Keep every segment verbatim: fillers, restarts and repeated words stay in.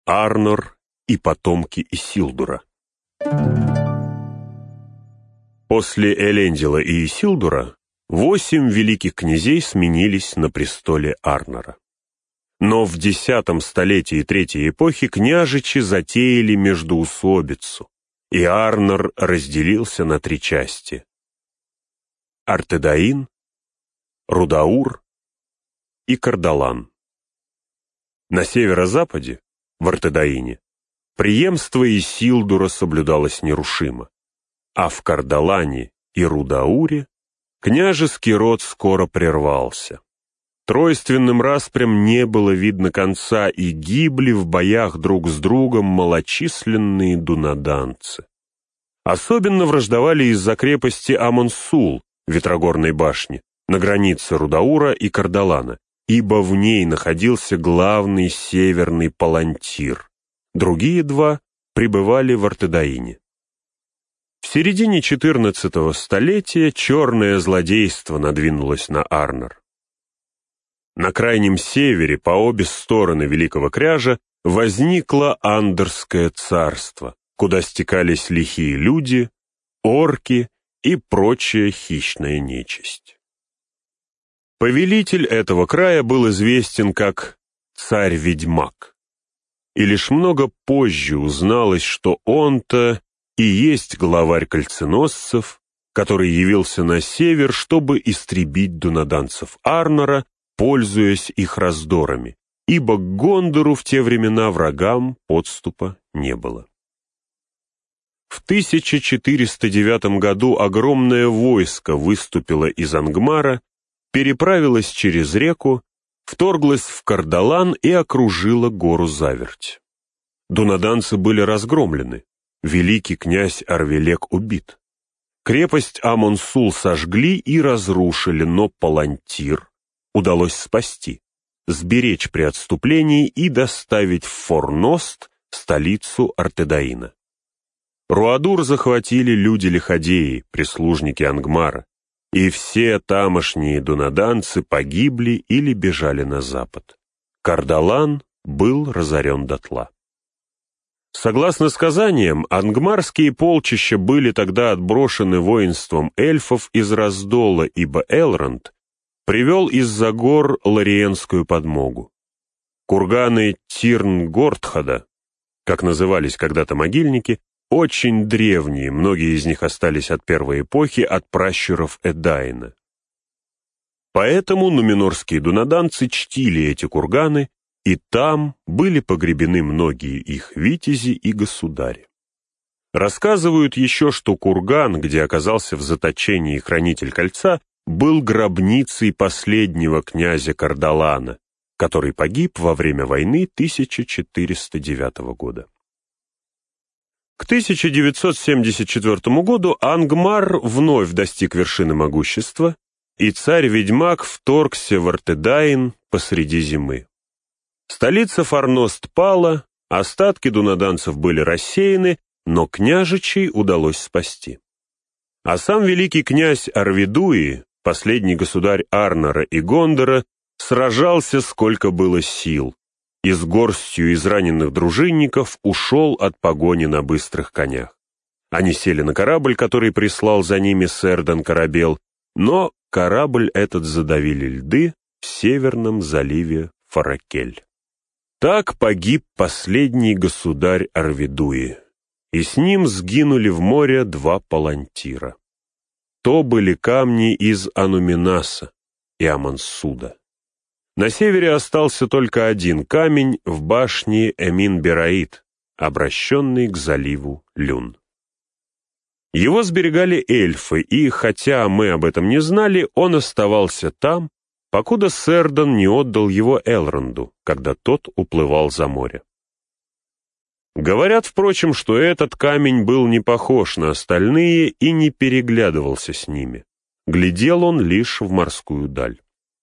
Арнор и потомки Исилдура. После Элендила и Исилдура восемь великих князей сменились на престоле Арнора. Но в десятом столетии Третьей эпохи княжичи затеяли междоусобицу, и Арнор разделился на три части: Артедаин, Рудаур и Кардалан. На северо-западе, в Артедаине, преемство Исилдура соблюдалось нерушимо, а в Кардалане и Рудауре княжеский род скоро прервался. Тройственным распрям не было видно конца, и гибли в боях друг с другом малочисленные дунаданцы. Особенно враждовали из-за крепости Амон-Сул, Ветрогорной башни, на границе Рудаура и Кардалана, ибо в ней находился главный северный палантир. Другие два пребывали в Артедаине. В середине четырнадцатого столетия черное злодейство надвинулось на Арнор. На крайнем севере, по обе стороны Великого Кряжа, возникло Андерское царство, куда стекались лихие люди, орки и прочая хищная нечисть. Повелитель этого края был известен как царь-ведьмак, и лишь много позже узналось, что он-то и есть главарь кольценосцев, который явился на север, чтобы истребить дунаданцев Арнора, пользуясь их раздорами, ибо к Гондору в те времена врагам подступа не было. В тысяча четыреста девятом году огромное войско выступило из Ангмара, переправилось через реку, вторглось в Кардалан и окружило гору Заверть. Дунаданцы были разгромлены, великий князь Арвелек убит. Крепость Амон-Сул сожгли и разрушили, но палантир удалось спасти, сберечь при отступлении и доставить в Форност, столицу Артедаина. Руадур захватили люди-лиходеи, прислужники Ангмара, и все тамошние дунаданцы погибли или бежали на запад. Кардалан был разорен дотла. Согласно сказаниям, ангмарские полчища были тогда отброшены воинством эльфов из Раздола, ибо Элронд привел из-за гор лариенскую подмогу. Курганы Тирн-Гортхада, как назывались когда-то могильники, очень древние, многие из них остались от первой эпохи, от пращуров Эдаина. Поэтому нуменорские дунаданцы чтили эти курганы, и там были погребены многие их витязи и государи. Рассказывают еще, что курган, где оказался в заточении хранитель кольца, был гробницей последнего князя Кардалана, который погиб во время войны тысяча четыреста девятого года. К тысяча девятьсот семьдесят четвёртому году Ангмар вновь достиг вершины могущества, и царь-ведьмак вторгся в Артедаин посреди зимы. Столица Форност пала, остатки дунаданцев были рассеяны, но княжичей удалось спасти. А сам великий князь Арведуи, последний государь Арнора и Гондора, сражался сколько было сил, и с горстью израненных дружинников ушел от погони на быстрых конях. Они сели на корабль, который прислал за ними Сэрдан Корабел, но корабль этот задавили льды в северном заливе Фаракель. Так погиб последний государь Арведуи, и с ним сгинули в море два палантира. То были камни из Ануминаса и Амансуда. На севере остался только один камень в башне Эмин-Бераид, обращенный к заливу Люн. Его сберегали эльфы, и, хотя мы об этом не знали, он оставался там, покуда Сэрдан не отдал его Элронду, когда тот уплывал за море. Говорят, впрочем, что этот камень был не похож на остальные и не переглядывался с ними. Глядел он лишь в морскую даль.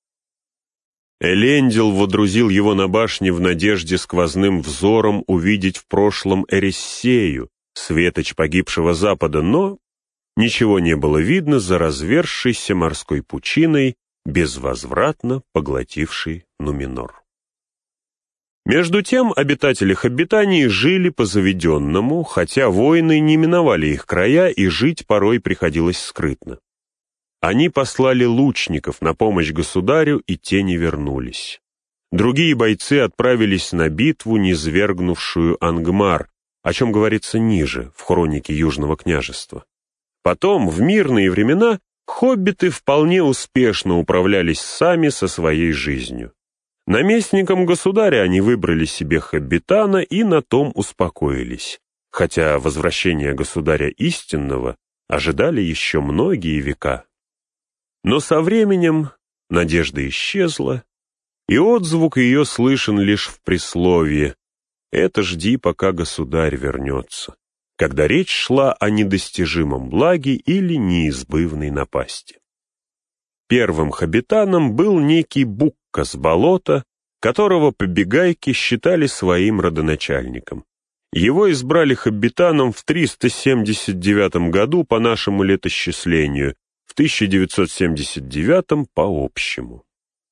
Элендил водрузил его на башне в надежде сквозным взором увидеть в прошлом Эриссею, светоч погибшего Запада, но ничего не было видно за разверзшейся морской пучиной, безвозвратно поглотившей Нуменор. Между тем обитатели Хоббитании жили по заведенному, хотя войны не миновали их края, и жить порой приходилось скрытно. Они послали лучников на помощь государю, и те не вернулись. Другие бойцы отправились на битву, низвергнувшую Ангмар, о чем говорится ниже, в хронике Южного княжества. Потом, в мирные времена, хоббиты вполне успешно управлялись сами со своей жизнью. Наместником государя они выбрали себе хоббитана и на том успокоились, хотя возвращения государя истинного ожидали еще многие века. Но со временем надежда исчезла, и отзвук ее слышен лишь в присловии «Это жди, пока государь вернется», когда речь шла о недостижимом благе или неизбывной напасти. Первым хоббитаном был некий Букка с болота, которого побегайки считали своим родоначальником. Его избрали хоббитаном в триста семьдесят девятом году по нашему летосчислению, в тысяча девятьсот семьдесят девятом по общему.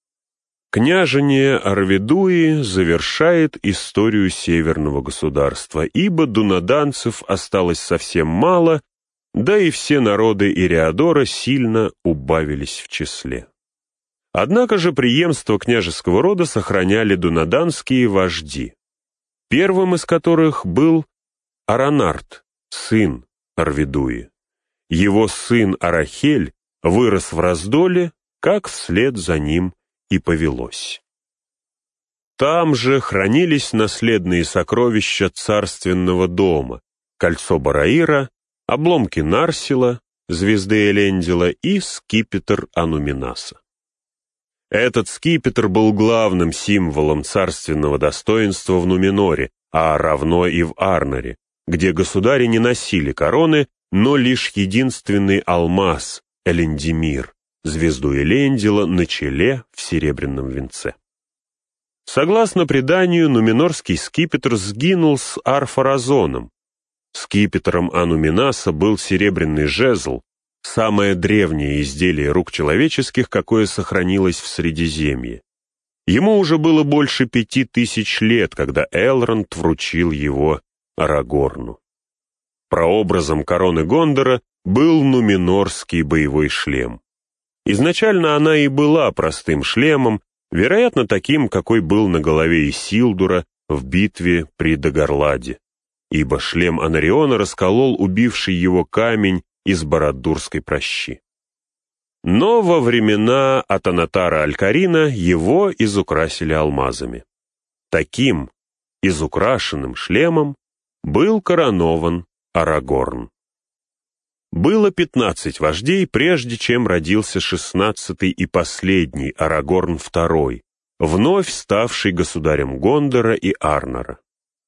Княжение Арведуи завершает историю северного государства, ибо дунаданцев осталось совсем мало, да и все народы Ириадора сильно убавились в числе. Однако же преемство княжеского рода сохраняли дунаданские вожди, первым из которых был Аранарт, сын Арведуи. Его сын Арахель вырос в раздоле, как вслед за ним и повелось. Там же хранились наследные сокровища царственного дома, кольцо Бараира, обломки Нарсила, звезды Элендила и скипетр Ануминаса. Этот скипетр был главным символом царственного достоинства в Нуменоре, а равно и в Арноре, где государи не носили короны, но лишь единственный алмаз, Элендимир, звезду Элендила на челе в серебряном венце. Согласно преданию, нуменорский скипетр сгинул с Арфаразоном. Скипетром Ануминаса был серебряный жезл, самое древнее изделие рук человеческих, какое сохранилось в Средиземье. Ему уже было больше пяти тысяч лет, когда Элронд вручил его Арагорну. Прообразом короны Гондора был нуменорский боевой шлем. Изначально она и была простым шлемом, вероятно, таким, какой был на голове Исилдура в битве при Дагорладе, ибо шлем Анариона расколол убивший его камень из Барад-дурской пращи. Но во времена Атанатара Алькарина его изукрасили алмазами. Таким изукрашенным шлемом был коронован Арагорн. Было пятнадцать вождей, прежде чем родился шестнадцатый и последний Арагорн второй, вновь ставший государем Гондора и Арнора.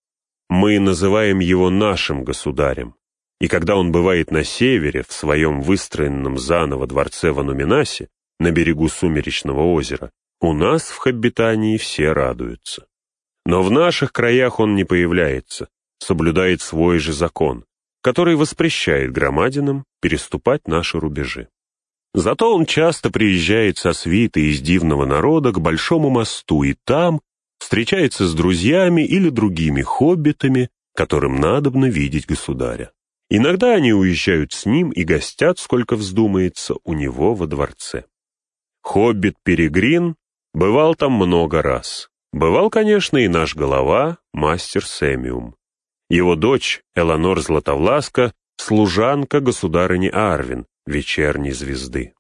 Мы называем его нашим государем, и когда он бывает на севере, в своем выстроенном заново дворце в Ануминасе, на берегу Сумеречного озера, у нас в Хоббитании все радуются. Но в наших краях он не появляется, соблюдает свой же закон, который воспрещает громадинам переступать наши рубежи. Зато он часто приезжает со свитой из дивного народа к Большому мосту и там встречается с друзьями или другими хоббитами, которым надобно видеть государя. Иногда они уезжают с ним и гостят, сколько вздумается, у него во дворце. Хоббит Перегрин бывал там много раз. Бывал, конечно, и наш голова, мастер Сэмиум. Его дочь, Эланор Златовласка, служанка государыни Арвин, вечерней звезды.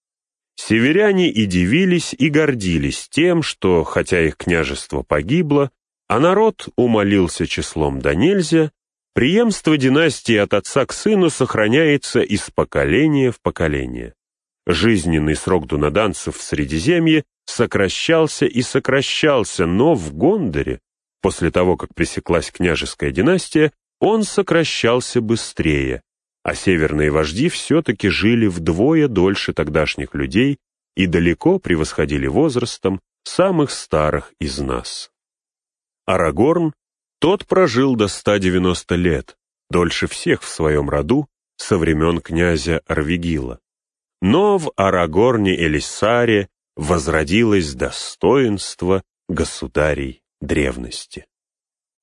Северяне и дивились, и гордились тем, что, хотя их княжество погибло, а народ умолился числом да нельзя, преемство династии от отца к сыну сохраняется из поколения в поколение. Жизненный срок дунаданцев в Средиземье сокращался и сокращался, но в Гондоре, после того, как пресеклась княжеская династия, он сокращался быстрее, а северные вожди все-таки жили вдвое дольше тогдашних людей и далеко превосходили возрастом самых старых из нас. Арагорн, тот прожил до ста девяноста лет, дольше всех в своем роду, со времен князя Арвигила. Но в Арагорне Элиссаре возродилось достоинство государей древности.